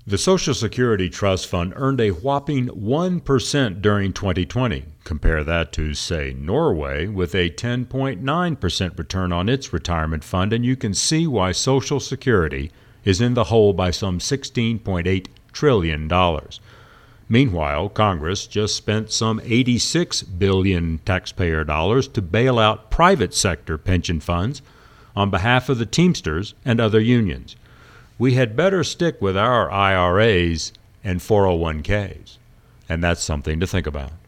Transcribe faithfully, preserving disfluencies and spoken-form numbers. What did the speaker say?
The Social Security Trust Fund earned a whopping one percent during twenty twenty. Compare that to, say, Norway, with a ten point nine percent return on its retirement fund, and you can see why Social Security is in the hole by some sixteen point eight trillion dollars. Meanwhile, Congress just spent some eighty-six billion dollars taxpayer dollars to bail out private sector pension funds on behalf of the Teamsters and other unions. We had better stick with our I R As and four oh one k's. And that's something to think about.